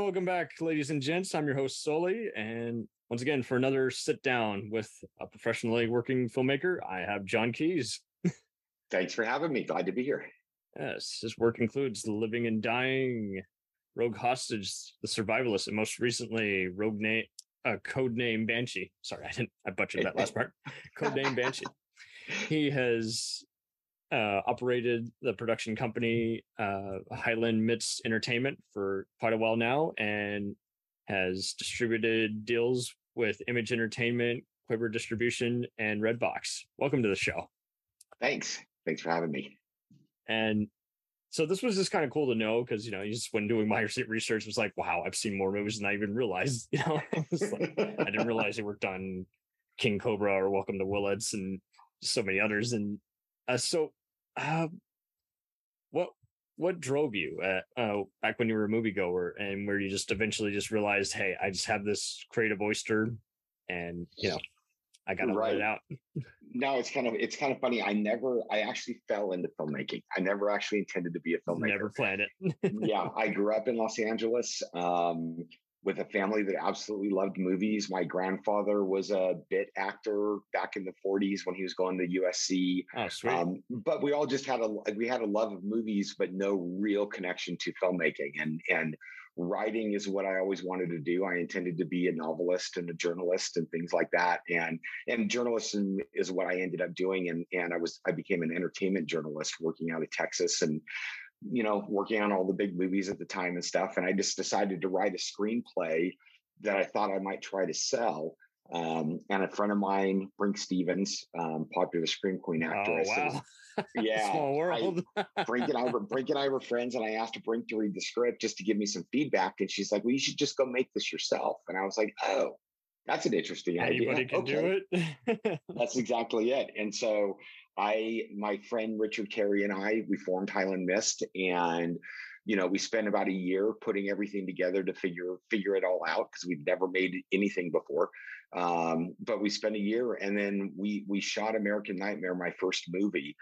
welcome back, ladies and gents. I'm your host, Soli, and once again, for another sit down with a professionally working filmmaker, I have John Keys. Thanks for having me. Glad to be here. Yes, his work includes Living and Dying, Rogue Hostage, The Survivalist, and most recently, Codename Banshee. Sorry, I butchered that last part. Codename Banshee. He has operated the production company Highland Mitts Entertainment for quite a while now, and has distributed deals with Image Entertainment, Quiver Distribution, and Redbox. Welcome to the show. Thanks for having me. And so this was just kind of cool to know, because just when doing my research, was like, wow, I've seen more movies than I even realized. I didn't realize he worked on King Cobra or Welcome to Willets and so many others. And what drove you back when you were a moviegoer, and where you just eventually just realized, hey, I just have this creative oyster, and I gotta let it out? No, it's kind of funny. I actually fell into filmmaking. I never actually intended to be a filmmaker. Never planned it. Yeah, I grew up in Los Angeles with a family that absolutely loved movies. My grandfather was a bit actor back in the 40s when he was going to USC. Oh, sweet. But we all just had a love of movies, but no real connection to filmmaking. And writing is what I always wanted to do. I intended to be a novelist and a journalist and things like that. And journalism is what I ended up doing. And I became an entertainment journalist working out of Texas, and working on all the big movies at the time and stuff. And I just decided to write a screenplay that I thought I might try to sell. And a friend of mine, Brink Stevens, popular Scream Queen actress. Oh, wow. Yeah. Small world. Brink and I were friends, and I asked Brink to read the script just to give me some feedback. And she's like, well, you should just go make this yourself. And I was like, oh, that's an interesting idea. Anybody can do it. That's exactly it. And so my friend Richard Carey and we formed Highland Mist, and we spent about a year putting everything together to figure it all out, because we'd never made anything before. But we spent a year, and then we shot American Nightmare, my first movie.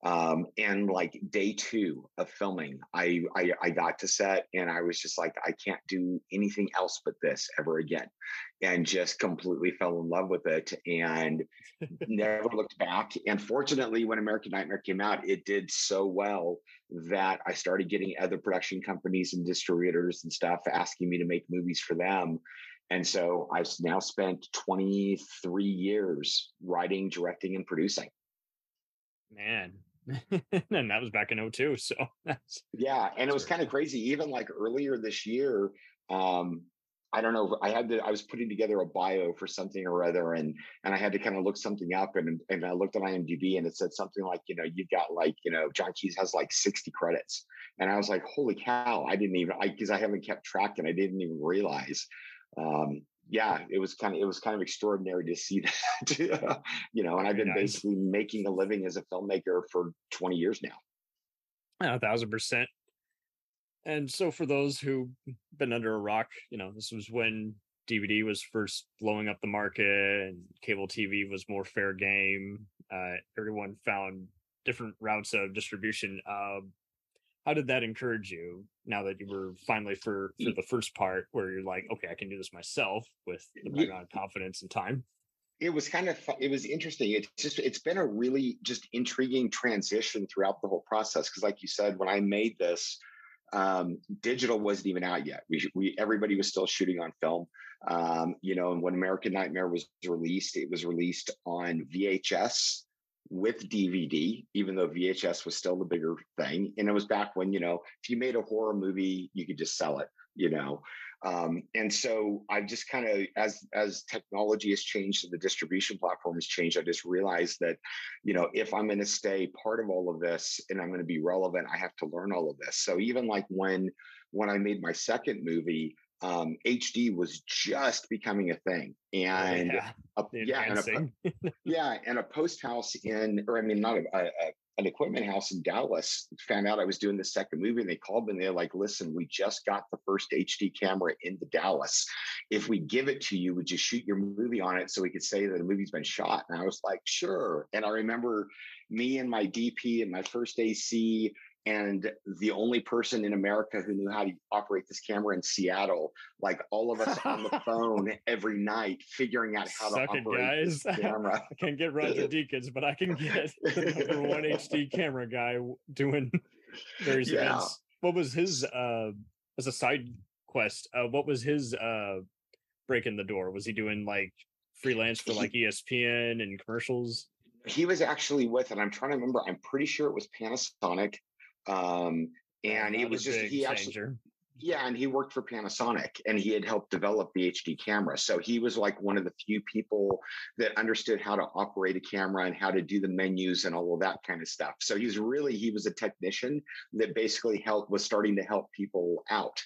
And like day 2 of filming, I got to set, and I was just like, I can't do anything else but this ever again, and just completely fell in love with it and never looked back. And fortunately, when American Nightmare came out, it did so well that I started getting other production companies and distributors and stuff asking me to make movies for them. And so I've now spent 23 years writing, directing, and producing. Man. And that was back in 2002. So yeah. And it was kind of crazy. Even like earlier this year, I don't know, I was putting together a bio for something or other, and I had to kind of look something up, and I looked at IMDb, and it said something like, you've got like, John Keys has like 60 credits. And I was like, holy cow, because I haven't kept track, and I didn't even realize. Yeah, it was kind of extraordinary to see that, and I've been basically making a living as a filmmaker for 20 years now. 1,000%. And so for those who've been under a rock, this was when DVD was first blowing up the market, and cable TV was more fair game. Everyone found different routes of distribution. How did that encourage you, now that you were finally for the first part, where you're like, okay, I can do this myself with the amount of confidence and time? It was it was interesting. It's been a really just intriguing transition throughout the whole process. Because like you said, when I made this, digital wasn't even out yet. Everybody was still shooting on film. And when American Nightmare was released, it was released on VHS with DVD, even though VHS was still the bigger thing. And it was back when, if you made a horror movie, you could just sell it, and so I've just kind of, as technology has changed and the distribution platform has changed, I just realized that, if I'm going to stay part of all of this and I'm going to be relevant, I have to learn all of this. So even like when I made my second movie, HD was just becoming a thing. And and a post house an equipment house in Dallas found out I was doing the second movie, and they called me and they're like, listen, we just got the first HD camera into Dallas. If we give it to you, would you shoot your movie on it so we could say that the movie's been shot? And I was like, sure. And I remember me and my DP and my first AC and the only person in America who knew how to operate this camera in Seattle, like all of us on the phone every night figuring out how to Suck it, operate guys. this camera. I can't get Roger Deakins, but I can get the number one HD camera guy doing various Yeah. events. What was his as a side quest? What was his break in the door? Was he doing like freelance for like ESPN and commercials? He was actually with, and I'm trying to remember, I'm pretty sure it was Panasonic. And it was just, he actually, changer. yeah, and he worked for Panasonic and he had helped develop the HD camera. So he was like one of the few people that understood how to operate a camera and how to do the menus and all of that kind of stuff. So he was a technician that basically was starting to help people out.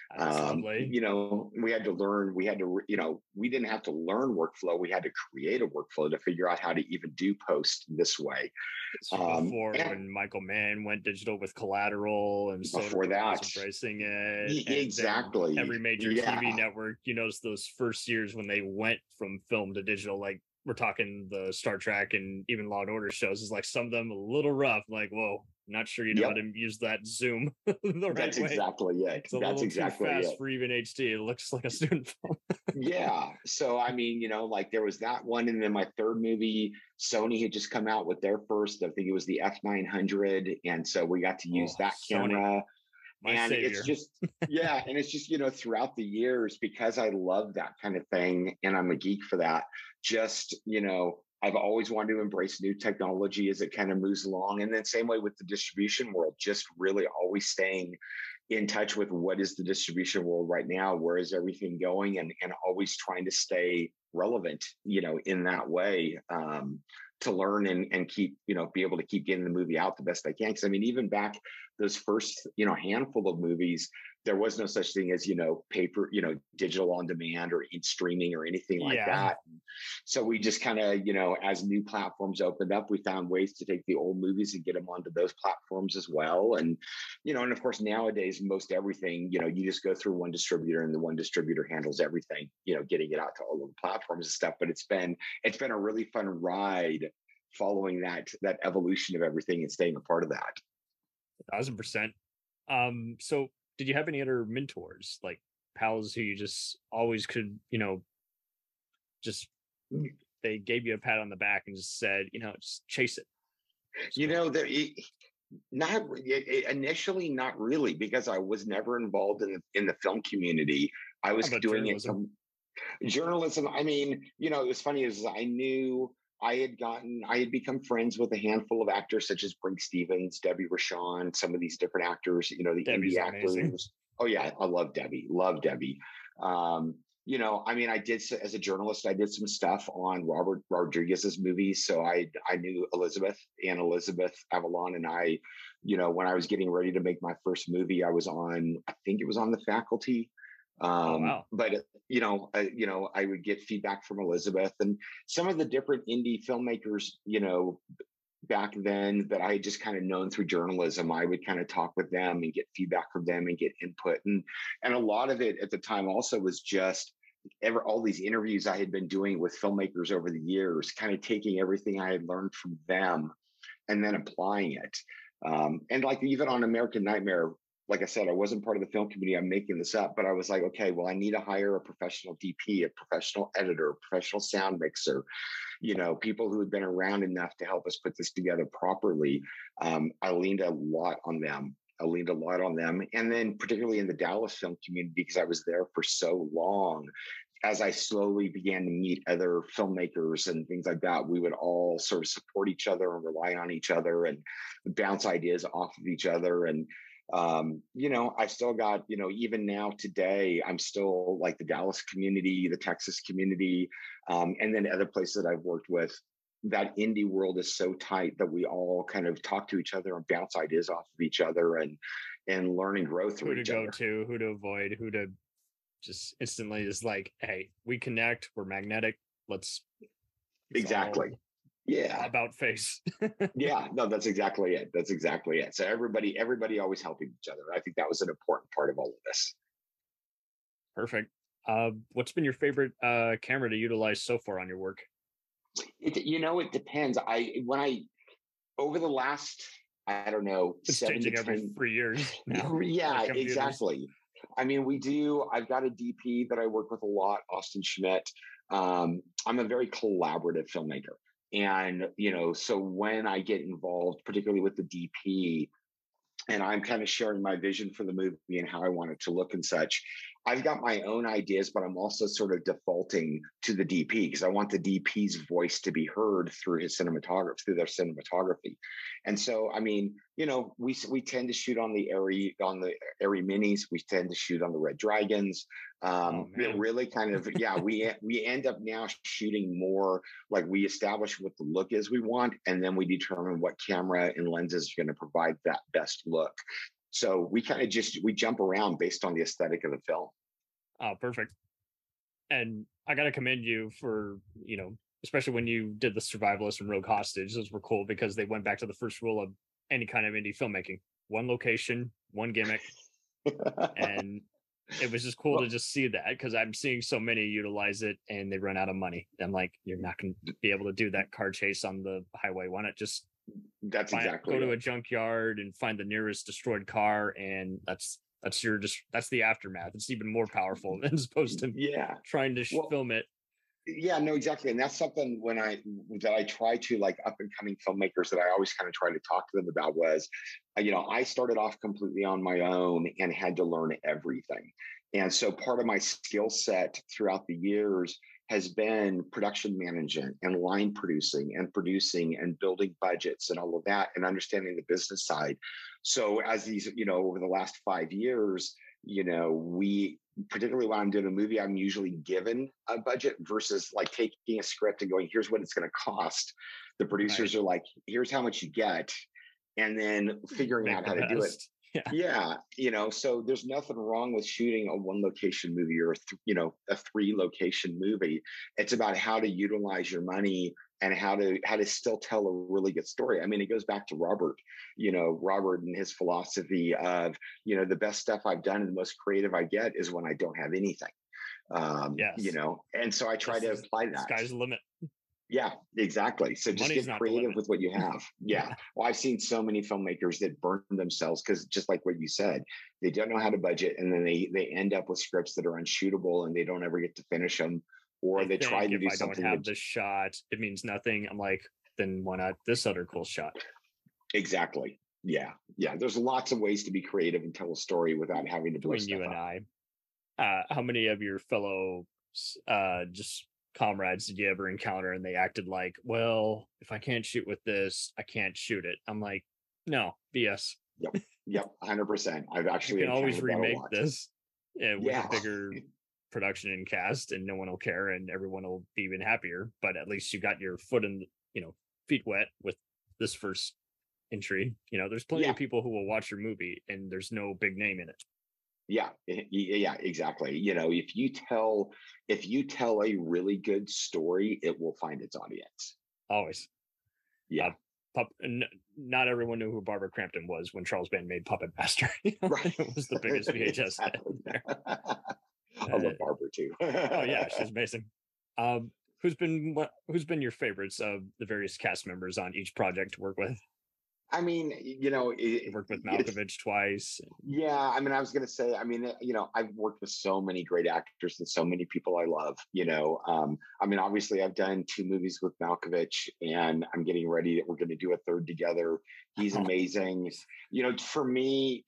We had to learn, we didn't have to learn workflow. We had to create a workflow to figure out how to even do post this way. Before when Michael Mann went digital with Collateral and before that was embracing it. Exactly. Every major TV network, those first years when they went from film to digital, like we're talking the Star Trek and even Law and Order shows, is like some of them a little rough, like, whoa, not sure you know how to use that zoom That's way. exactly it. It's a little too fast for even HD. It looks like a student film. Yeah. So I mean, like there was that one, and then my third movie, Sony had just come out with their first, I think it was the F900, and so we got to use that camera. Savior. It's just and it's just throughout the years, because I love that kind of thing and I'm a geek for that, just I've always wanted to embrace new technology as it kind of moves along. And then same way with the distribution world, just really always staying in touch with what is the distribution world right now, where is everything going, and always trying to stay relevant in that way, to learn and keep be able to keep getting the movie out the best I can. Because I mean, even back those first handful of movies, there was no such thing as paper, digital on demand or in streaming or anything like that. So we just kind of as new platforms opened up, we found ways to take the old movies and get them onto those platforms as well. And and of course nowadays most everything you just go through one distributor, and the one distributor handles everything, getting it out to all of the platforms and stuff. But it's been a really fun ride following that evolution of everything and staying a part of that. 1,000%. So did you have any other mentors, like pals who you just always could, just they gave you a pat on the back and just said, just chase it? Not initially, not really, because I was never involved in the film community. I was doing journalism. Journalism. I mean, it was funny is I had become friends with a handful of actors such as Brink Stevens, Debbie Rochon, some of these different actors, the Debbie's indie actors. Amazing. Oh yeah, I love Debbie. I mean, I did, as a journalist, I did some stuff on Robert Rodriguez's movies. So I knew Elizabeth Avalon, and I, when I was getting ready to make my first movie, I think it was on The Faculty. Wow. But I would get feedback from Elizabeth and some of the different indie filmmakers, back then that I had just kind of known through journalism. I would kind of talk with them and get feedback from them and get input. And a lot of it at the time also was just all these interviews I had been doing with filmmakers over the years, kind of taking everything I had learned from them and then applying it. And like even on American Nightmare, like I said, I wasn't part of the film community. I'm making this up, but I was like, okay, well, I need to hire a professional DP, a professional editor, a professional sound mixer, people who had been around enough to help us put this together properly. I leaned a lot on them. And then particularly in the Dallas film community, because I was there for so long, as I slowly began to meet other filmmakers and things like that, we would all sort of support each other and rely on each other and bounce ideas off of each other. And I still got, even now today, I'm still like the Dallas community, the Texas community, and then other places that I've worked with. That indie world is so tight that we all kind of talk to each other and bounce ideas off of each other and learn and grow through each other. Who to go to, who to avoid, who to just instantly is like, hey, we connect, we're magnetic. Let's exactly. Yeah. About face. Yeah, no, that's exactly it. So everybody always helping each other. I think that was an important part of all of this. Perfect. What's been your favorite camera to utilize so far on your work? It depends. Over the last I don't know, It's 7 to changing every 10. 3 years now. Yeah, Computers. exactly. I mean, I've got a DP that I work with a lot, Austin Schmidt. I'm a very collaborative filmmaker. And, so when I get involved, particularly with the DP, and I'm kind of sharing my vision for the movie and how I want it to look and such. I've got my own ideas, but I'm also sort of defaulting to the DP because I want the DP's voice to be heard through their cinematography. And so, I mean, we tend to shoot on the Arri minis. We tend to shoot on the Red Dragons. It really kind of, we end up now shooting more like we establish what the look is we want, and then we determine what camera and lenses are going to provide that best look. So we kind of we jump around based on the aesthetic of the film. Oh, perfect. And I got to commend you for, especially when you did the Survivalist and Rogue Hostage. Those were cool because they went back to the first rule of any kind of indie filmmaking: one location, one gimmick. And it was just cool to just see that, because I'm seeing so many utilize it and they run out of money. I'm like, you're not going to be able to do that car chase on the highway. Why not just go to a junkyard and find the nearest destroyed car, and that's the aftermath. It's even more powerful as opposed to trying to film it. Yeah, no, exactly. And that's something that I try to, like, up and coming filmmakers, that I always kind of try to talk to them about was, I started off completely on my own and had to learn everything. And so part of my skill set throughout the years has been production management and line producing and building budgets and all of that, and understanding the business side. So as these, over the last 5 years, particularly when I'm doing a movie, I'm usually given a budget versus like taking a script and going, here's what it's going to cost. The producers are like, here's how much you get. And then figuring out how to do it. Yeah. So there's nothing wrong with shooting a 1 location movie or, a 3 location movie. It's about how to utilize your money and how to still tell a really good story. I mean, it goes back to Robert and his philosophy of, the best stuff I've done and the most creative I get is when I don't have anything. And so I try to apply that. Sky's the limit. Yeah, exactly. So just get creative with what you have. Yeah. Well, I've seen so many filmmakers that burn themselves because, just like what you said, they don't know how to budget, and then they end up with scripts that are unshootable and they don't ever get to finish them, or they try to do something. If I don't have this shot, it means nothing. I'm like, then why not this other cool shot? Exactly. Yeah. There's lots of ways to be creative and tell a story without having to blow stuff you and up. I. How many of your fellow just comrades did you ever encounter and they acted like, well, if I can't shoot with this, I can't shoot it? I'm like, no, BS. Yep, 100%. I've actually you can always remake this with a bigger production and cast, and no one will care, and everyone will be even happier. But at least you got your feet wet with this first entry. There's plenty of people who will watch your movie and there's no big name in it. Yeah, exactly. If you tell a really good story, it will find its audience. Always. Yeah. Not everyone knew who Barbara Crampton was when Charles Band made Puppet Master. Right. It was the biggest VHS hit there. I love Barbara too. Oh yeah, she's amazing. Who's been your favorites of the various cast members on each project to work with? I mean, you worked with Malkovich twice. Yeah, I mean, I was going to say, I've worked with so many great actors and so many people I love. Obviously, I've done 2 movies with Malkovich, and I'm getting ready that we're going to do a 3rd together. He's amazing. For me,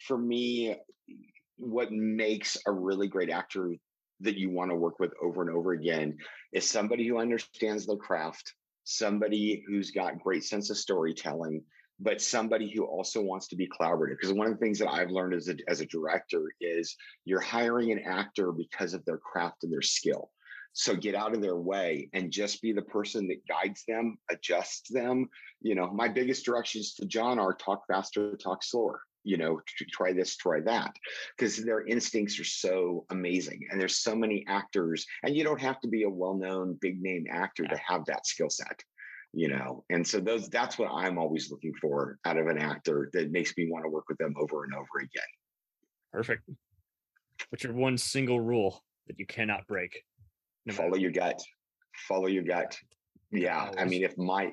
what makes a really great actor that you want to work with over and over again is somebody who understands their craft, somebody who's got great sense of storytelling, but somebody who also wants to be collaborative. Because one of the things that I've learned as a director is you're hiring an actor because of their craft and their skill. So get out of their way and just be the person that guides them, adjusts them. My biggest directions to John are talk faster, talk slower. Try this, try that, because their instincts are so amazing. And there's so many actors, and you don't have to be a well-known big name actor to have that skill set. And so that's what I'm always looking for out of an actor that makes me want to work with them over and over again. Perfect. What's your one single rule that you cannot break? Follow your gut. Yeah, I always. mean,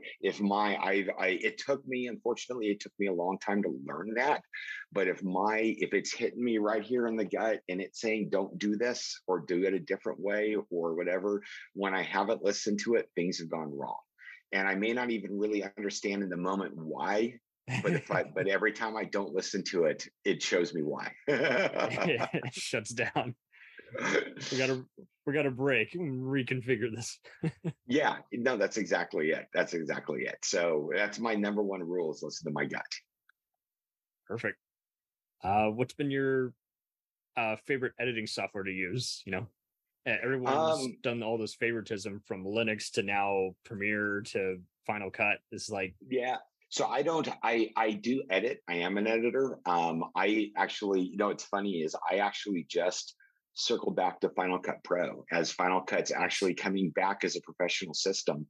it took me, unfortunately, it took me a long time to learn that. But if it's hitting me right here in the gut and it's saying, don't do this or do it a different way or whatever, when I haven't listened to it, things have gone wrong. And I may not even really understand in the moment why, but every time I don't listen to it, it shows me why. It shuts down. We gotta break and reconfigure this. Yeah, no, that's exactly it. That's exactly it. So that's my number one rule is listen to my gut. Perfect. What's been your favorite editing software to use? Everyone's Um, done all this favoritism from Linux to now Premiere to Final Cut. It's like, yeah. So I don't, I do edit. I am an editor. I actually, it's funny is I actually just circled back to Final Cut Pro as Final Cut's nice. actually coming back as a professional system.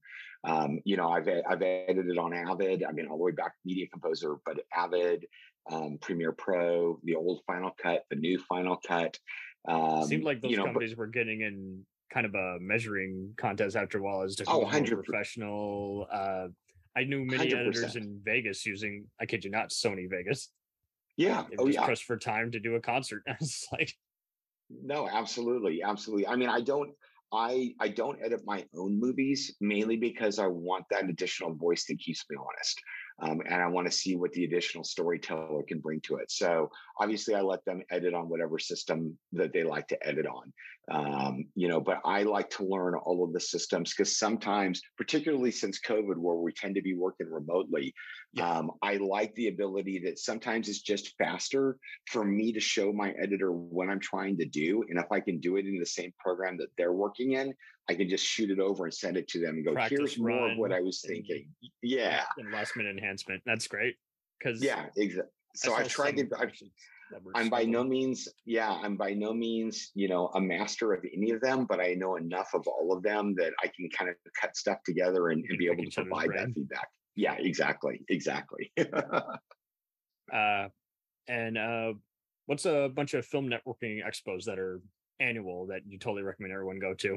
I've edited on Avid. I mean, all the way back to Media Composer, but Avid, Premiere Pro, the old Final Cut, the new Final Cut. Seemed like those But companies were getting in kind of a measuring contest after a while as to oh, who's more 100, professional. I knew many editors 100%. in Vegas using, I kid you not, Sony Vegas. Yeah. They were Oh, just yeah. pressed for time to do a concert. It's like, No, absolutely, absolutely. I mean, I don't edit my own movies mainly because I want that additional voice that keeps me honest, and I want to see what the additional storyteller can bring to it. So obviously, I let them edit on whatever system that they like to edit on. But I like to learn all of the systems because sometimes, particularly since COVID, where we tend to be working remotely, yeah, I like the ability that sometimes it's just faster for me to show my editor what I'm trying to do. And if I can do it in the same program that they're working in, I can just shoot it over and send it to them and go, here's practice more of what run I was and thinking. Yeah. last minute enhancement. That's great because Yeah. Exactly. I So saw I've tried to, some productions that were I'm by no struggling. means, yeah, I'm by no means, a master of any of them, but I know enough of all of them that I can kind of cut stuff together You and can be pick able to each other's provide that brain. feedback. Yeah, exactly. Exactly. Uh, and what's a bunch of film networking expos that are annual that you totally recommend everyone go to?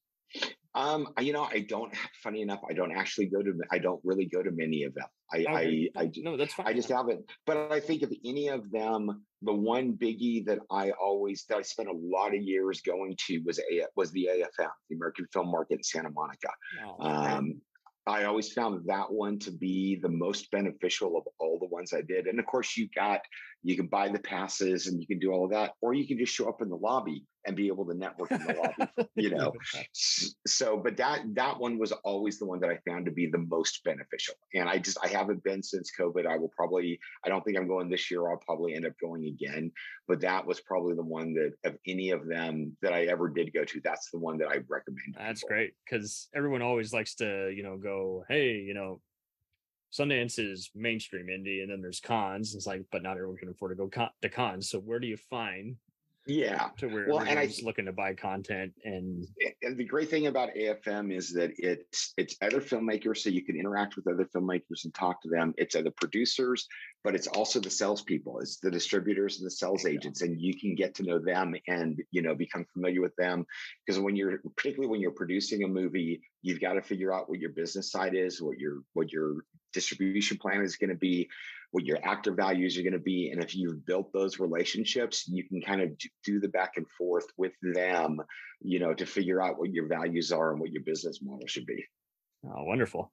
I don't. Funny enough, I don't actually go to. I don't really go to many of them. Okay, no, that's I fine. just haven't. But I think of any of them, the one biggie that I spent a lot of years going to was the AFM, the American Film Market in Santa Monica. Oh, great. Um, I always found that one to be the most beneficial of all the ones I did. And of course, you can buy the passes and you can do all of that, or you can just show up in the lobby and be able to network in the lobby. Even better. So, but that one was always the one that I found to be the most beneficial. And I haven't been since COVID. I don't think I'm going this year. I'll probably end up going again. But that was probably the one that of any of them that I ever did go to, that's the one that I recommend to That's people. great because everyone always likes to, go, hey, Sundance is mainstream indie, and then there's cons. It's like, but not everyone can afford to go to cons. So where do you find Yeah. to where Well, everyone's looking to buy content? and the great thing about AFM is that it's other filmmakers, so you can interact with other filmmakers and talk to them. It's other producers, but it's also the salespeople, it's the distributors and the There sales you go. agents, and you can get to know them and become familiar with them. Because particularly when you're producing a movie, you've got to figure out what your business side is, what your distribution plan is going to be, what your actor values are going to be. And if you've built those relationships, you can kind of do the back and forth with them, to figure out what your values are and what your business model should be. Oh, wonderful.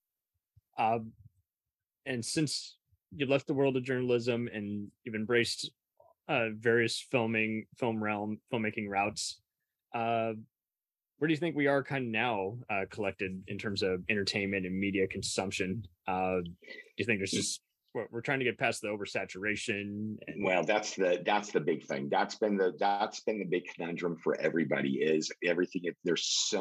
Um, and since you left the world of journalism and you've embraced various filmmaking routes, uh, where do you think we are kind of now collected in terms of entertainment and media consumption? Do you think there's just we're trying to get past the oversaturation and Well, that's the big thing. That's been the big conundrum for everybody is everything. There's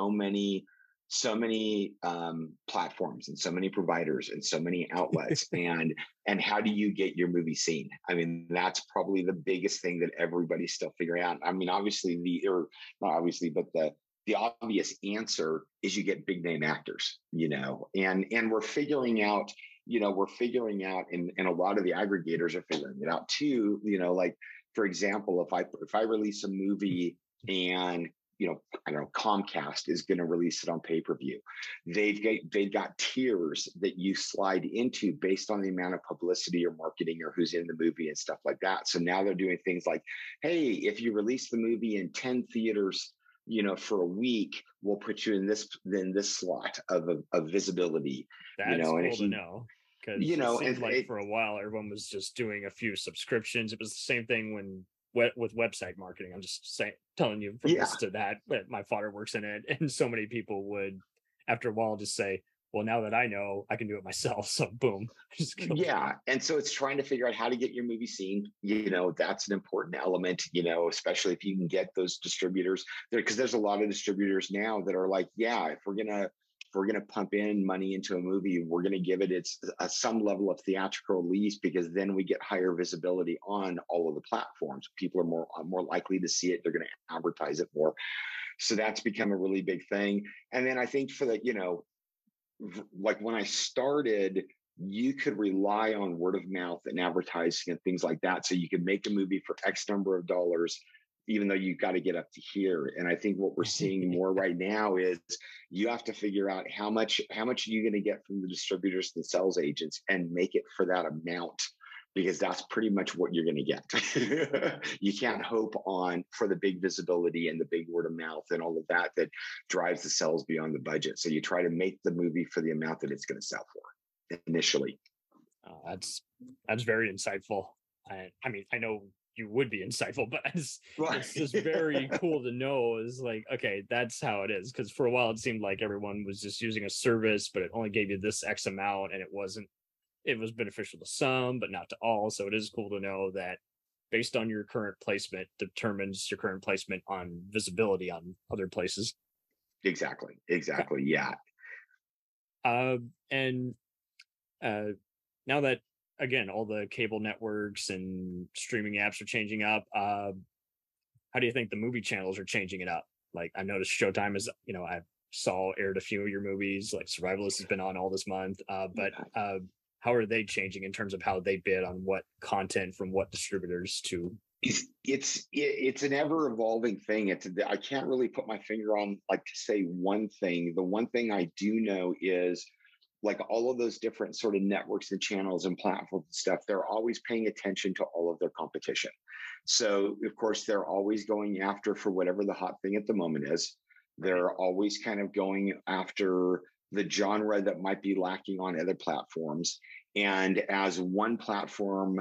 so many platforms and so many providers and so many outlets and how do you get your movie seen? I mean, that's probably the biggest thing that everybody's still figuring out. I mean, obviously or not obviously, but the obvious answer is you get big name actors, and we're figuring out and a lot of the aggregators are figuring it out too, like for example, if I release a movie and I don't know, Comcast is going to release it on pay-per-view. They've got tiers that you slide into based on the amount of publicity or marketing or who's in the movie and stuff like that. So now they're doing things like, hey, if you release the movie in 10 theaters, for a week, we'll put you in this slot of visibility. That's and cool if to know, because it seemed like for a while everyone was just doing a few subscriptions. It was the same thing with website marketing. I'm just telling you from this to that. But my father works in it, and so many people would, after a while, just say, well, now that I know, I can do it myself. So boom. And so it's trying to figure out how to get your movie seen. That's an important element, especially if you can get those distributors there, because there's a lot of distributors now that are like, yeah, if we're gonna pump in money into a movie, we're gonna give it some level of theatrical release, because then we get higher visibility on all of the platforms. People are more likely to see it. They're gonna advertise it more. So that's become a really big thing. And then I think for the, like when I started, you could rely on word of mouth and advertising and things like that. So you could make a movie for X number of dollars, even though you got to get up to here. And I think what we're seeing more right now is you have to figure out how much are you going to get from the distributors and sales agents, and make it for that amount, because that's pretty much what you're going to get. You can't hope for the big visibility and the big word of mouth and all of that drives the sales beyond the budget. So you try to make the movie for the amount that it's going to sell for initially. That's very insightful. I mean, I know you would be insightful, but it's just very cool to know, is like, okay, that's how it is. Because for a while it seemed like everyone was just using a service, but it only gave you this X amount, and it was beneficial to some, but not to all. So it is cool to know that based on your current placement determines your current placement on visibility on other places. Exactly. Yeah. And now that, again, all the cable networks and streaming apps are changing up, how do you think the movie channels are changing it up? Like, I noticed Showtime is, I saw aired a few of your movies, like Survivalist has been on all this month, but how are they changing in terms of how they bid on what content from what distributors to? It's an ever evolving thing. I can't really put my finger on, like, to say one thing. The one thing I do know is, like, all of those different sort of networks and channels and platforms and stuff, they're always paying attention to all of their competition. So of course they're always going after for whatever the hot thing at the moment is. They're always kind of going after the genre that might be lacking on other platforms. And as one platform,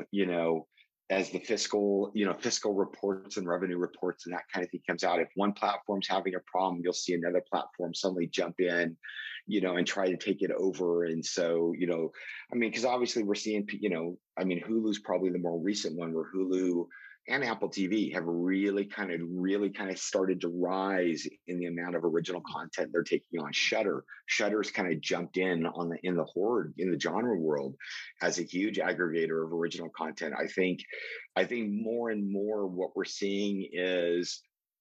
as the fiscal reports and revenue reports and that kind of thing comes out, if one platform's having a problem, you'll see another platform suddenly jump in, and try to take it over. And so, because obviously we're seeing, Hulu's probably the more recent one, where Hulu and Apple TV have really kind of started to rise in the amount of original content they're taking on. Shudder's kind of jumped in in the genre world as a huge aggregator of original content. I think more and more what we're seeing is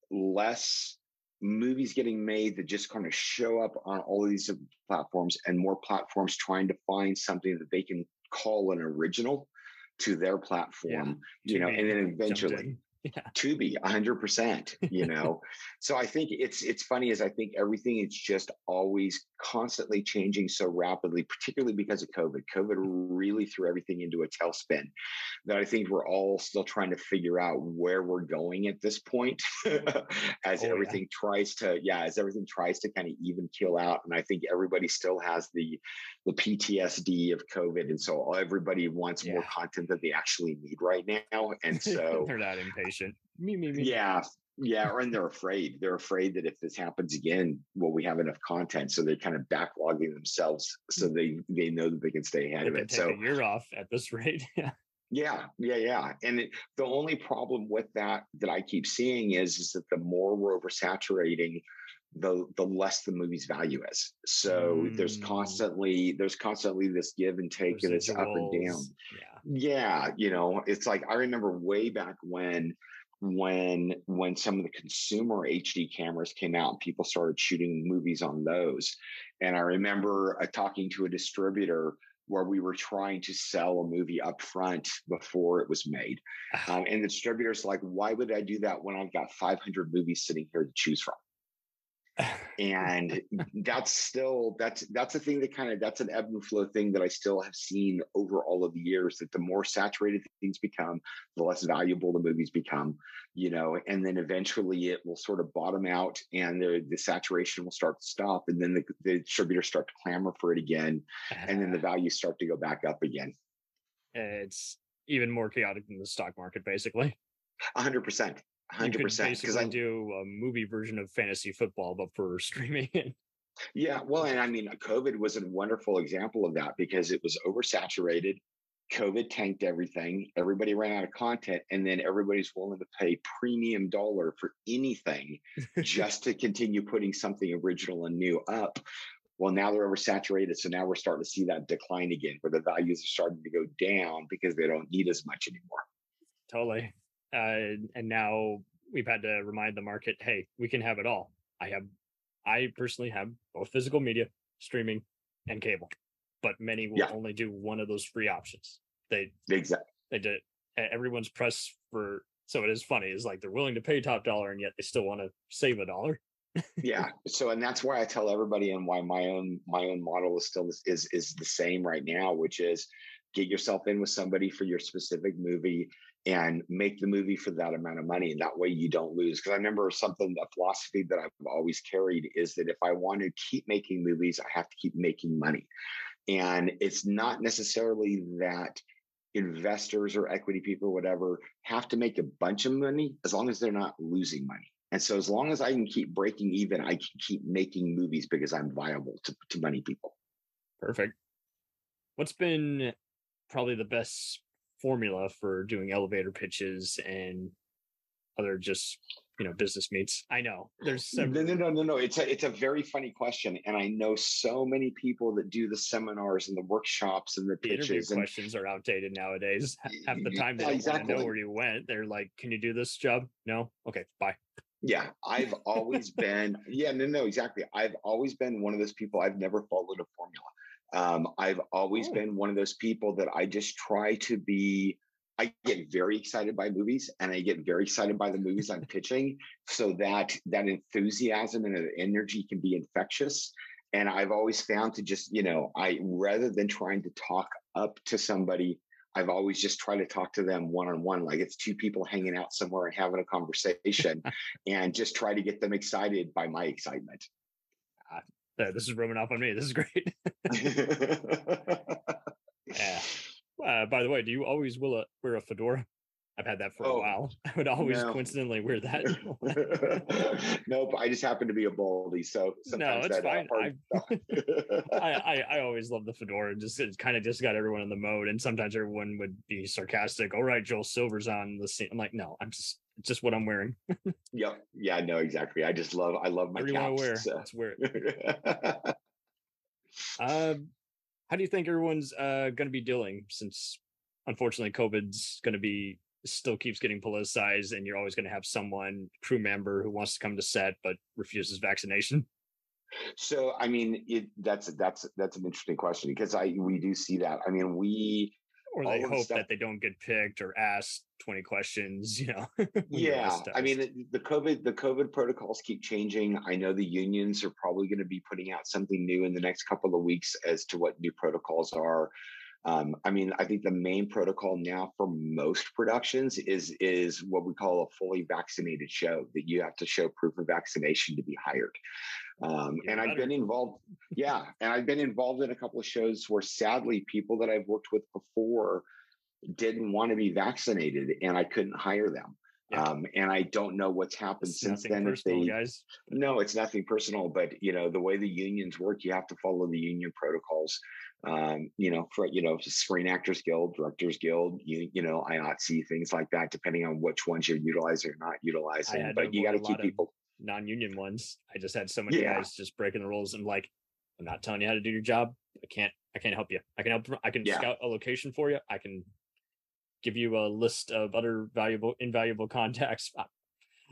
less movies getting made that just kind of show up on all of these platforms, and more platforms trying to find something that they can call an original to their platform, and then eventually Tubi, 100%, So I think it's funny, as I think everything is just always constantly changing so rapidly, particularly because of COVID. COVID really threw everything into a tailspin that I think we're all still trying to figure out where we're going at this point as everything tries to kind of even keel out. And I think everybody still has the PTSD of COVID. And so everybody wants more content that they actually need right now. And so they're not impatient. Me. Yeah. And they're afraid. They're afraid that if this happens again, we have enough content. So they're kind of backlogging themselves so they know that they can stay ahead of it. Take a year off at this rate. Yeah. And the only problem with that I keep seeing is that the more we're oversaturating, the less the movie's value is. So there's constantly this give and take, and it's up and down. Yeah. It's like, I remember way back when some of the consumer HD cameras came out and people started shooting movies on those. And I remember talking to a distributor where we were trying to sell a movie up front before it was made. And the distributor's like, why would I do that when I've got 500 movies sitting here to choose from? And that's a thing that that's an ebb and flow thing that I still have seen over all of the years, that the more saturated things become, the less valuable the movies become, and then eventually it will sort of bottom out and the saturation will start to stop. And then the distributors start to clamor for it again. And then the values start to go back up again. It's even more chaotic than the stock market, basically. 100%. 100%. Because I do a movie version of fantasy football, but for streaming. Yeah, well, and I mean, COVID was a wonderful example of that because it was oversaturated. COVID tanked everything. Everybody ran out of content, and then everybody's willing to pay premium dollar for anything just to continue putting something original and new up. Well, now they're oversaturated, so now we're starting to see that decline again, where the values are starting to go down because they don't need as much anymore. Totally. And now we've had to remind the market, hey, we can have it all. I personally have both physical media, streaming, and cable, but many will only do one of those free options. They did. Everyone's pressed for. So it is funny. It's like they're willing to pay top dollar, and yet they still want to save $1. Yeah. So, and that's why I tell everybody, and why my own model is still is the same right now, which is get yourself in with somebody for your specific movie and make the movie for that amount of money. And that way you don't lose. Because I remember a philosophy that I've always carried is that if I want to keep making movies, I have to keep making money. And it's not necessarily that investors or equity people, or whatever, have to make a bunch of money as long as they're not losing money. And so as long as I can keep breaking even, I can keep making movies because I'm viable to money people. Perfect. What's been probably the best formula for doing elevator pitches and other just business meets? I know there's several. No. It's a very funny question, and I know so many people that do the seminars and the workshops and the pitches. Interview questions are outdated nowadays. Half the time they don't want to know where you went. They're like, "Can you do this job?" No. Okay, bye. Yeah, I've always been. Yeah, no, exactly. I've always been one of those people. I've never followed a formula. I've always been one of those people that I just try to be. I get very excited by movies, and I get very excited by the movies I'm pitching, so that enthusiasm and energy can be infectious. And I've always found to just, I rather than trying to talk up to somebody, I've always just tried to talk to them one-on-one, like it's two people hanging out somewhere and having a conversation, and just try to get them excited by my excitement. This is rubbing off on me. This is great. Yeah. By the way, do you always wear a fedora? I've had that for a while. I would always coincidentally wear that. Nope, I just happen to be a baldy, so sometimes no, it's fine. I always love the fedora. It kind of just got everyone in the mode, and sometimes everyone would be sarcastic. All right, Joel Silver's on the scene. I'm like, no, it's just what I'm wearing. Yep. Yeah, no, exactly. I love my caps. Let's wear it. How do you think everyone's going to be dealing, since unfortunately COVID's going to be still keeps getting politicized, and you're always going to have someone, crew member, who wants to come to set but refuses vaccination? So, I mean, that's an interesting question, because we do see that. I mean, or they hope that they don't get picked or asked 20 questions, Yeah. I mean, the COVID protocols keep changing. I know the unions are probably going to be putting out something new in the next couple of weeks as to what new protocols are. I mean, I think the main protocol now for most productions is what we call a fully vaccinated show, that you have to show proof of vaccination to be hired. And I've been involved. Yeah. And I've been involved in a couple of shows where sadly people that I've worked with before didn't want to be vaccinated, and I couldn't hire them. Yeah. And I don't know what's happened since then. Personal, guys. No, it's nothing personal, but the way the unions work, you have to follow the union protocols. For Screen Actors Guild, Directors Guild, IATSE, things like that, depending on which ones you're utilizing or not utilizing. But you got to keep people. Non-union ones. I just had so many guys just breaking the rules, and like, I'm not telling you how to do your job. I can't help you. I can scout a location for you. I can give you a list of other invaluable contacts.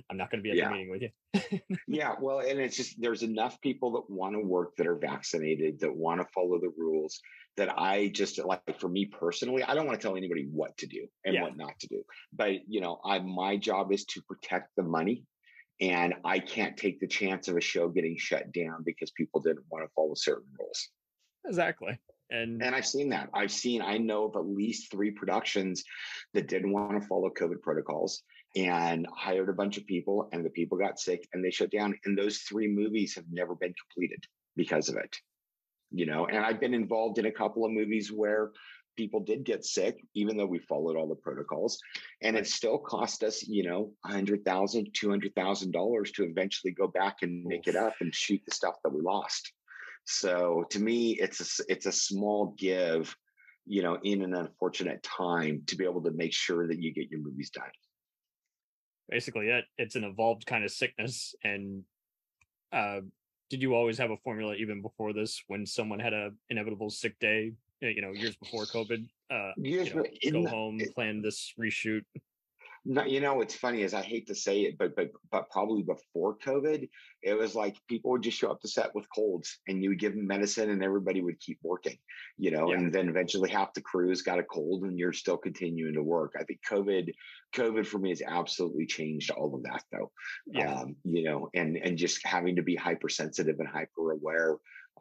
I'm not going to be at the Yeah. meeting with you. Yeah. Well, and it's just there's enough people that want to work that are vaccinated, that want to follow the rules, that I just like for me personally, I don't want to tell anybody what to do and Yeah, what not to do. But my job is to protect the money. And I can't take the chance of a show getting shut down because people didn't want to follow certain rules. exactly. And And I've seen that. I know of at least 3 productions that didn't want to follow COVID protocols and hired a bunch of people, and the people got sick and they shut down. And those 3 movies have never been completed because of it. And I've been involved in a couple of movies where people did get sick, even though we followed all the protocols, and right. it still cost us, $100,000, $200,000 to eventually go back and make it up and shoot the stuff that we lost. So to me, it's a small give, in an unfortunate time to be able to make sure that you get your movies done. Basically, it's an evolved kind of sickness. And uh, did you always have a formula even before this? When someone had a inevitable sick day, years before COVID, Years, go home, plan this reshoot. No, it's funny as I hate to say it, but probably before COVID, it was like people would just show up to set with colds, and you would give them medicine, and everybody would keep working, Yeah. and then eventually half the crews got a cold, and you're still continuing to work. I think COVID for me has absolutely changed all of that, though. Yeah. And just having to be hypersensitive and hyper aware.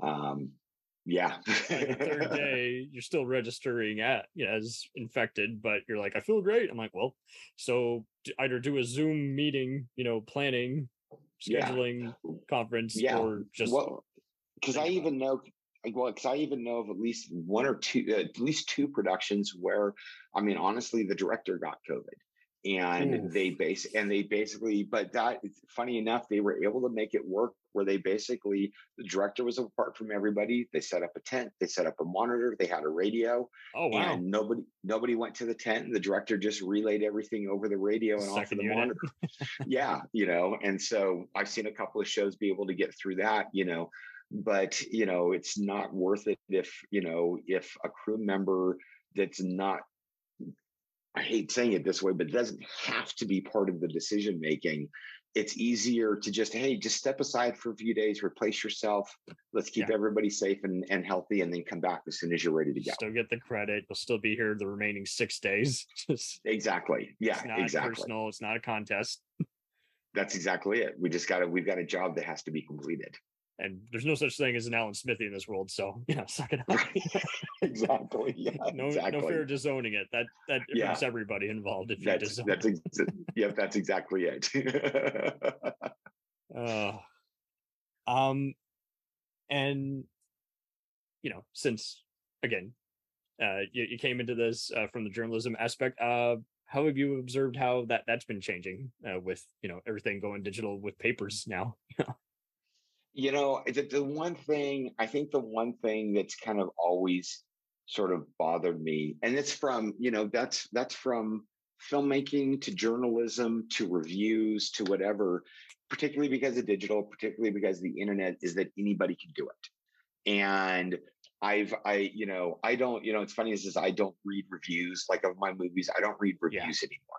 Yeah. By the third day, you're still registering as infected, but you're like, I feel great. I'm like, well, so either do a Zoom meeting, planning, scheduling conference, or just because I even know. Because I even know of at least 1 or 2, at least 2 productions where, I mean, honestly, the director got COVID, and they basically, but that funny enough, they were able to make it work where the director was apart from everybody. They set up a tent, they set up a monitor, they had a radio. Oh wow. And nobody went to the tent, and the director just relayed everything over the radio and off of the monitor. Yeah. And so I've seen a couple of shows be able to get through that, but it's not worth it if a crew member that's not, I hate saying it this way, but it doesn't have to be part of the decision making. It's easier to just step aside for a few days, replace yourself. Let's keep everybody safe and healthy, and then come back as soon as you're ready to go. Still get the credit. You'll still be here the remaining 6 days. Exactly. Yeah, it's not exactly. Personal. It's not a contest. That's exactly it. We've got a job that has to be completed. And there's no such thing as an Alan Smithy in this world, so suck it up. Exactly. Yeah. No fear of disowning it. That hurts everybody involved. If you disown that's exactly it. And since again, you came into this from the journalism aspect. How have you observed how that's been changing with everything going digital with papers now? The one thing, I think the one thing that's kind of always sort of bothered me, and it's from, that's from filmmaking to journalism to reviews to whatever, particularly because of digital, particularly because of the internet, is that anybody can do it. And I don't, it's funny is I don't read reviews like of my movies. I don't read reviews anymore.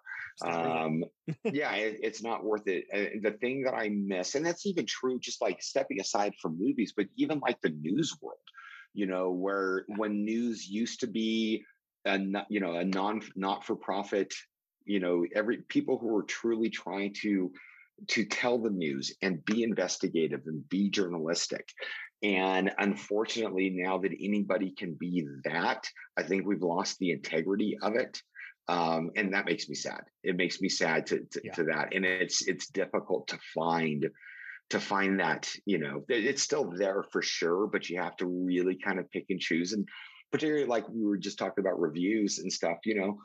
It's not worth it. The thing that I miss, and that's even true, just like stepping aside from movies, but even like the news world, where when news used to be a not for profit, people who were truly trying to tell the news and be investigative and be journalistic. And unfortunately, now that anybody can be that, I think we've lost the integrity of it. And that makes me sad. It makes me sad to that. And it's difficult to find that, it's still there for sure, but you have to really kind of pick and choose. And particularly like we were just talking about reviews and stuff,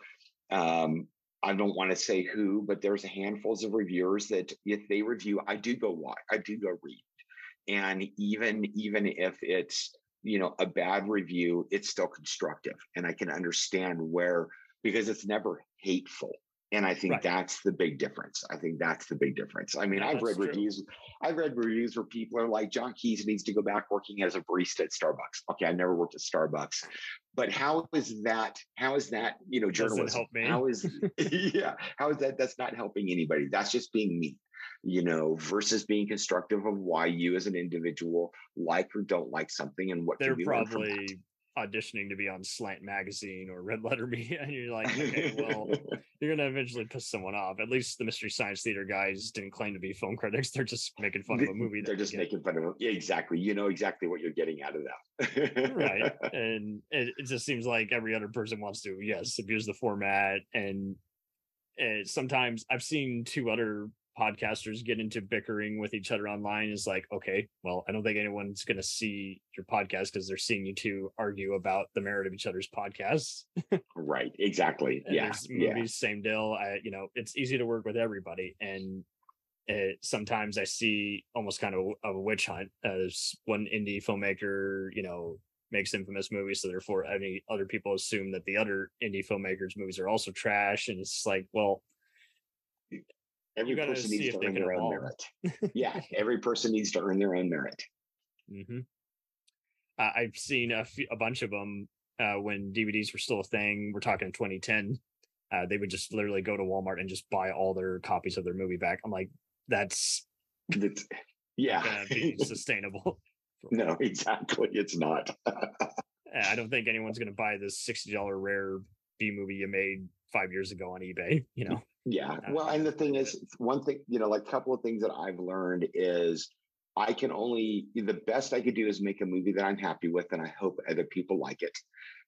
I don't want to say who, but there's a handfuls of reviewers that if they review, I do go watch, I do go read. And even if it's, a bad review, it's still constructive. And I can understand because it's never hateful. And I think that's the big difference. I mean, I've read reviews where people are like, John Keys needs to go back working as a barista at Starbucks. Okay, I never worked at Starbucks. But how is that, journalism? Help me. How is that? That's not helping anybody. That's just being me. versus being constructive of why you as an individual like or don't like something and what They're can be learned from that. probably auditioning to be on Slant Magazine or Red Letter Media, and you're like, okay, well, you're gonna eventually piss someone off. At least the Mystery Science Theater guys didn't claim to be film critics; they're just making fun of a movie. They're just making fun of it. Yeah, exactly. You know exactly what you're getting out of them, right? And it just seems like every other person wants to, yes, abuse the format. And sometimes I've seen two other podcasters get into bickering with each other online. Is like, okay, well, I don't think anyone's going to see your podcast because they're seeing you two argue about the merit of each other's podcasts. Right. Exactly. And there's movies, same deal. It's easy to work with everybody. And sometimes I see almost kind of a witch hunt as one indie filmmaker, makes infamous movies. So therefore, any other people assume that the other indie filmmakers' movies are also trash. And it's like, well, every person needs to earn their own merit. Yeah, every person needs to earn their own merit. Mm-hmm. I've seen a bunch of them when DVDs were still a thing. We're talking 2010. They would just literally go to Walmart and just buy all their copies of their movie back. I'm like, that's yeah, gonna be sustainable. No, exactly. It's not. I don't think anyone's gonna buy this $60 rare B movie you made 5 years ago on eBay. Yeah. Well, and the thing is, one thing, like a couple of things that I've learned is the best I could do is make a movie that I'm happy with, and I hope other people like it,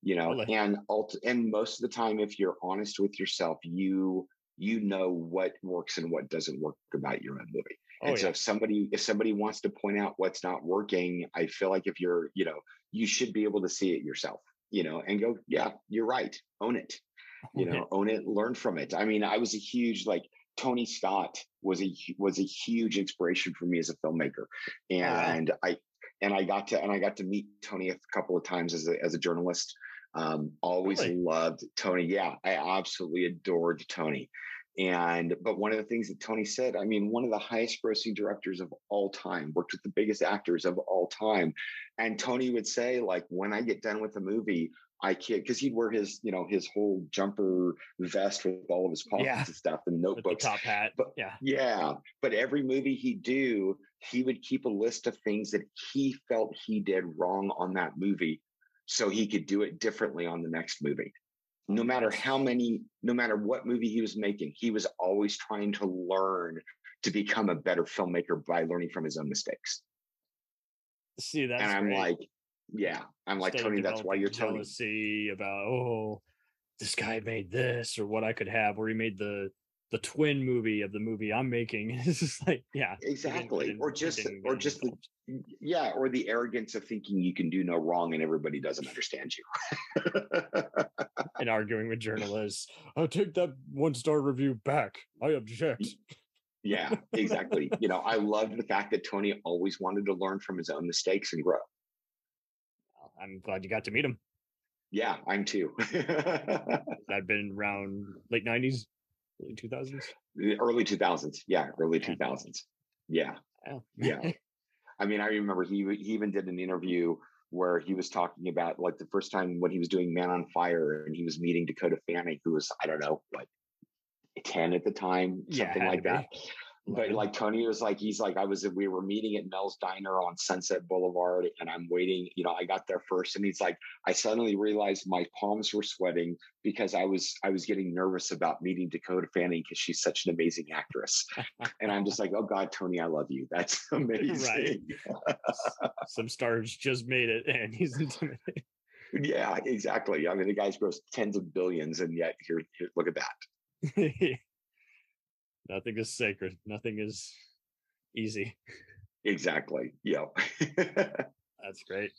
and most of the time, if you're honest with yourself, you know what works and what doesn't work about your own movie. So if somebody wants to point out what's not working, I feel like if you're, you should be able to see it yourself, and go, yeah, you're right. Own it, own it, learn from it. I mean, I was a huge, Tony Scott was a huge inspiration for me as a filmmaker. And I got to meet Tony a couple of times as a journalist. Always loved Tony. Yeah, I absolutely adored Tony. But one of the things that Tony said, I mean, one of the highest grossing directors of all time, worked with the biggest actors of all time. And Tony would say, when I get done with a movie, I can't, because he'd wear his, his whole jumper vest with all of his pockets and stuff and notebooks. Top hat. But every movie he'd do, he would keep a list of things that he felt he did wrong on that movie, so he could do it differently on the next movie. No matter what movie he was making, he was always trying to learn to become a better filmmaker by learning from his own mistakes. See, that's and I'm great. I'm like, Tony, that's why you're Tony. Jealousy about, this guy made this, or what I could have, or he made the twin movie of the movie I'm making. It's just like, exactly. Or the arrogance of thinking you can do no wrong and everybody doesn't understand you. And arguing with journalists, I'll take that 1-star review back. I object. Yeah, exactly. I loved the fact that Tony always wanted to learn from his own mistakes and grow. I'm glad you got to meet him. Yeah, I'm too. I've been around late 90s, early 2000s. Early 2000s. Yeah, early 2000s. Yeah. Yeah. I mean, I remember he even did an interview where he was talking about the first time when he was doing Man on Fire, and he was meeting Dakota Fanning, who was, I don't know, 10 at the time, something like that. But Tony was we were meeting at Mel's Diner on Sunset Boulevard, and I'm waiting, I got there first, and he's like, I suddenly realized my palms were sweating because I was getting nervous about meeting Dakota Fanning because she's such an amazing actress. And I'm just like, oh God, Tony, I love you. That's amazing. Right. Some stars just made it, and he's intimidating. Yeah, exactly. I mean, the guy's grossed tens of billions, and yet here look at that. Nothing is sacred. Nothing is easy. Exactly. Yeah. That's great.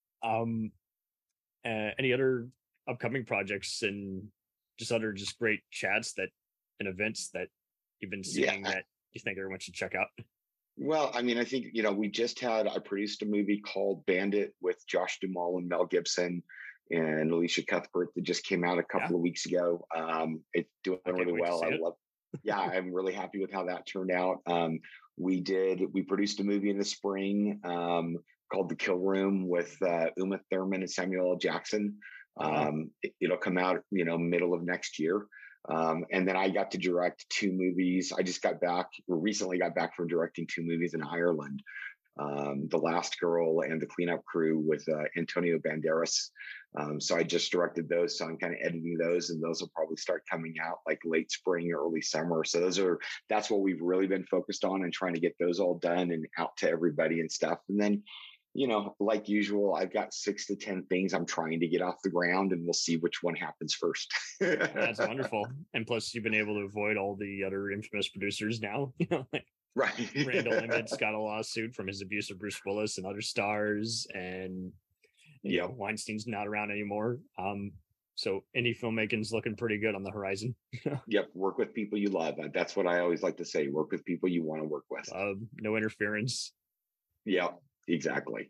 Any other upcoming projects and just great chats and events that you've been seeing that you think everyone should check out? Well, I mean, I think, I produced a movie called Bandit with Josh Duhamel and Mel Gibson and Alicia Cuthbert that just came out a couple of weeks ago. It's doing really well. I'm really happy with how that turned out. We produced a movie in the spring called The Kill Room with Uma Thurman and Samuel L. Jackson. It'll come out, middle of next year. And then I got to direct 2 movies. I just recently got back from directing 2 movies in Ireland. The Last Girl and The Cleanup Crew with Antonio Banderas. So I just directed those. So I'm kind of editing those, and those will probably start coming out like late spring or early summer. So that's what we've really been focused on, and trying to get those all done and out to everybody and stuff. And then, like usual, I've got 6 to 10 things I'm trying to get off the ground, and we'll see which one happens first. That's wonderful. And plus, you've been able to avoid all the other infamous producers now. Like Right. Randall Emmett's got a lawsuit from his abuse of Bruce Willis and other stars, and Weinstein's not around anymore. So indie filmmaking's looking pretty good on the horizon. Yep. Work with people you love. That's what I always like to say. Work with people you want to work with. No interference. Yeah, exactly.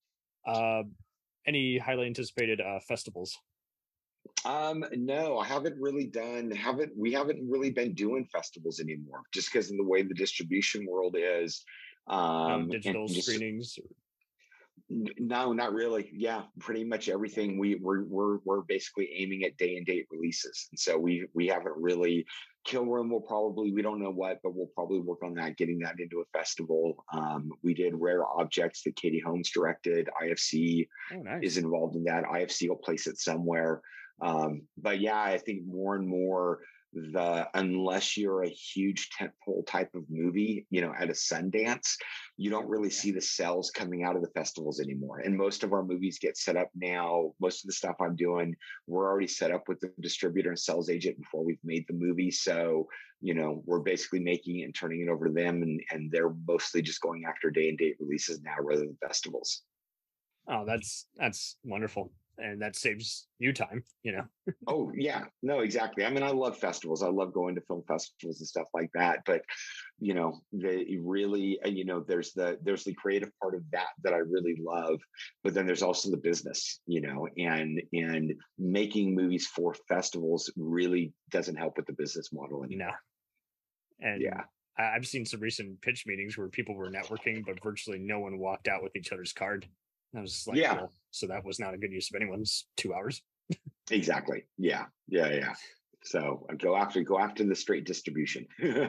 Any highly anticipated festivals? No, I haven't really we haven't really been doing festivals anymore, just because of the way the distribution world is. Digital screenings. No, not really. Yeah, pretty much everything. We're basically aiming at day and date releases, and so we haven't really. Kill Room we don't know what, but we'll probably work on that, getting that into a festival. We did Rare Objects that Katie Holmes directed. IFC is involved in that. IFC will place it somewhere. But yeah, I think more and more unless you're a huge tentpole type of movie, at a Sundance, you don't really see the sales coming out of the festivals anymore. And most of our movies get set up now. Most of the stuff I'm doing, we're already set up with the distributor and sales agent before we've made the movie. So, we're basically making it and turning it over to them. And they're mostly just going after day and date releases now rather than festivals. Oh, that's wonderful. And that saves you time, Oh yeah, no, exactly. I mean, I love festivals. I love going to film festivals and stuff like that. But they really, there's the creative part of that I really love. But then there's also the business, and making movies for festivals really doesn't help with the business model anymore. No. And yeah, I've seen some recent pitch meetings where people were networking, but virtually no one walked out with each other's card. I was like, yeah. Well, so that was not a good use of anyone's 2 hours. Exactly. Yeah. So go after the straight distribution.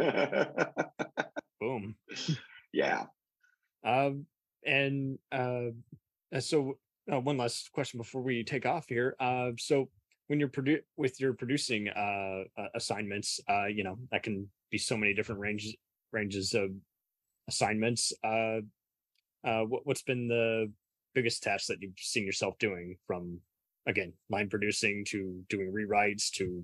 Boom. Yeah. So one last question before we take off here. So when you're with your producing assignments, that can be so many different ranges of assignments. What's been the biggest task that you've seen yourself doing, from again line producing to doing rewrites to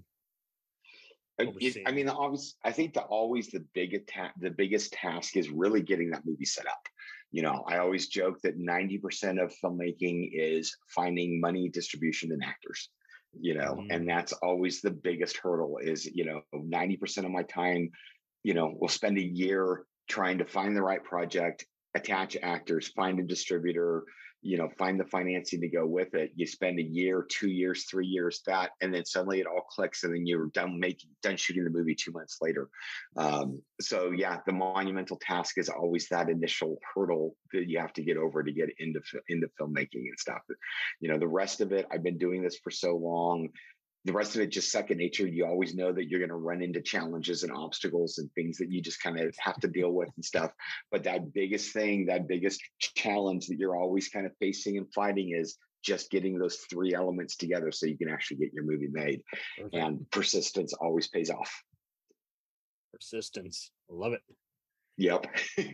I mean, I think the biggest task is really getting that movie set up. I always joke that 90% of filmmaking is finding money, distribution, and actors. And that's always the biggest hurdle. Is 90% of my time, we'll spend a year trying to find the right project, attach actors, find a distributor, find the financing to go with it. You spend a year, 2 years, 3 years, and then suddenly it all clicks, and then you're done shooting the movie 2 months later. So yeah, the monumental task is always that initial hurdle that you have to get over to get into filmmaking and stuff. The rest of it, I've been doing this for so long. The rest of it just second nature. You always know that you're going to run into challenges and obstacles and things that you just kind of have to deal with and stuff. But that biggest challenge that you're always kind of facing and fighting is just getting those 3 elements together so you can actually get your movie made. Perfect. And persistence always pays off. Persistence. Love it. Yep.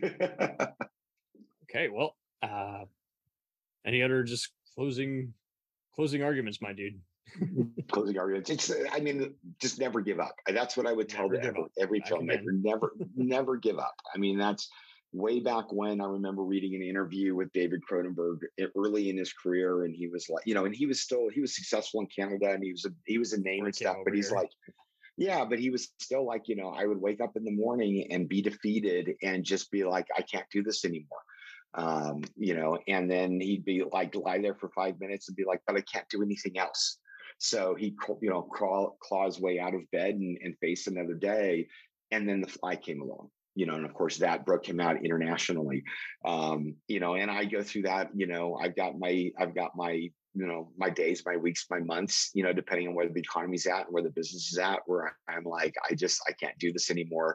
Okay. Well, any other just closing arguments, my dude? Closing arguments. Just never give up. That's what I would tell every filmmaker. Never give up. I mean, that's way back when. I remember reading an interview with David Cronenberg early in his career, and he was like, and he was successful in Canada, and he was a name and stuff. But he's like, yeah, but he was still like, I would wake up in the morning and be defeated and just be like, I can't do this anymore. And then he'd be like, lie there for 5 minutes and be like, but I can't do anything else. So he, claw his way out of bed and face another day. And then The Fly came along, and of course that broke him out internationally. And I go through that, I've got my my days, my weeks, my months, depending on where the economy's at and where the business is at, where I'm like, I can't do this anymore,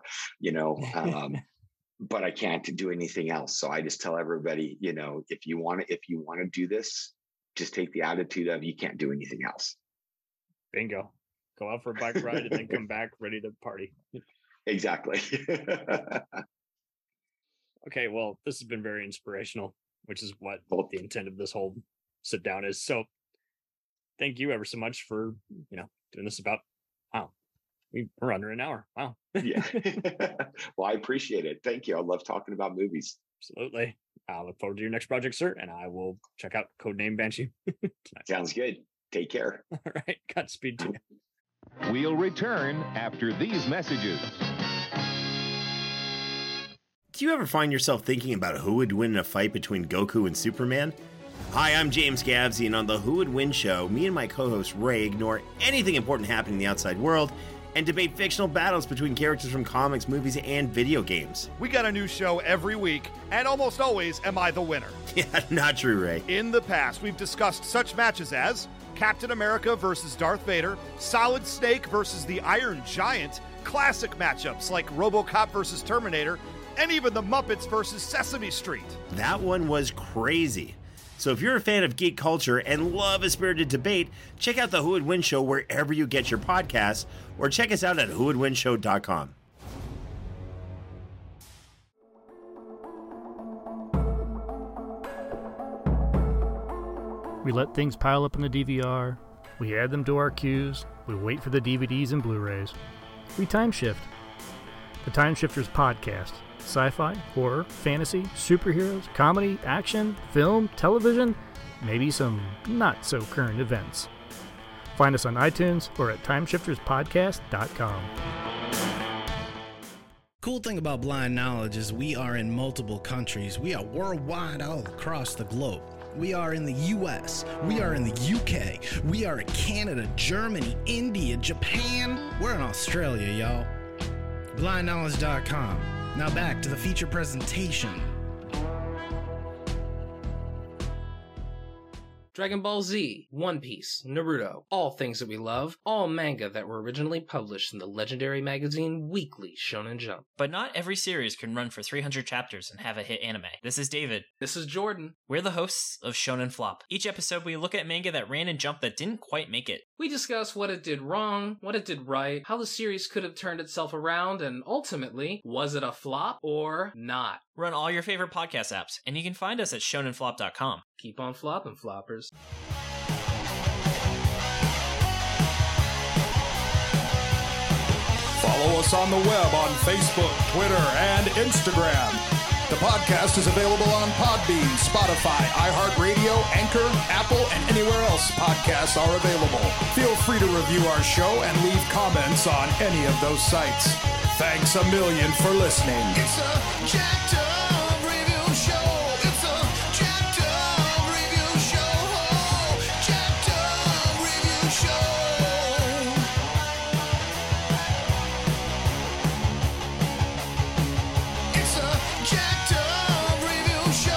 but I can't do anything else. So I just tell everybody, if you want to do this, just take the attitude of you can't do anything else. Bingo. Go out for a bike ride and then come back ready to party. Exactly. Okay, well, this has been very inspirational, which is what the intent of this whole sit down is. So thank you ever so much for, doing this about, wow, we're under an hour. Wow. Yeah. Well, I appreciate it. Thank you. I love talking about movies. Absolutely. I look forward to your next project, sir, and I will check out Codename Banshee. Sounds good. Take care. All right. Godspeed to you. We'll return after these messages. Do you ever find yourself thinking about who would win in a fight between Goku and Superman? Hi, I'm James Gavsey, and on the Who Would Win show, me and my co-host Ray ignore anything important happening in the outside world and debate fictional battles between characters from comics, movies, and video games. We got a new show every week, and almost always am I the winner. Yeah, not true, Ray. In the past, we've discussed such matches as Captain America versus Darth Vader, Solid Snake versus the Iron Giant, classic matchups like RoboCop versus Terminator, and even the Muppets versus Sesame Street. That one was crazy. So if you're a fan of geek culture and love a spirited debate, check out the Who Would Win show wherever you get your podcasts, or check us out at whowouldwinshow.com. We let things pile up in the DVR, we add them to our queues, we wait for the DVDs and Blu-rays. We time shift. The Time Shifters Podcast. Sci-fi, horror, fantasy, superheroes, comedy, action, film, television, maybe some not-so-current events. Find us on iTunes or at timeshifterspodcast.com. Cool thing about Blind Knowledge is we are in multiple countries. We are worldwide all across the globe. We are in the US, we are in the UK, we are in Canada, Germany, India, Japan. We're in Australia, y'all. BlindKnowledge.com. Now back to the feature presentation. Dragon Ball Z, One Piece, Naruto, all things that we love, all manga that were originally published in the legendary magazine Weekly Shonen Jump. But not every series can run for 300 chapters and have a hit anime. This is David. This is Jordan. We're the hosts of Shonen Flop. Each episode we look at manga that ran in Jump that didn't quite make it. We discuss what it did wrong, what it did right, how the series could have turned itself around, and ultimately, was it a flop or not? We're on all your favorite podcast apps, and you can find us at shonenflop.com. Keep on flopping, floppers. Follow us on the web on Facebook, Twitter, and Instagram. The podcast is available on Podbean, Spotify, iHeartRadio, Anchor, Apple, and anywhere else podcasts are available. Feel free to review our show and leave comments on any of those sites. Thanks a million for listening. It's a jacked up review show. It's a jacked up review show. Jacked up review show. It's a jacked up review show.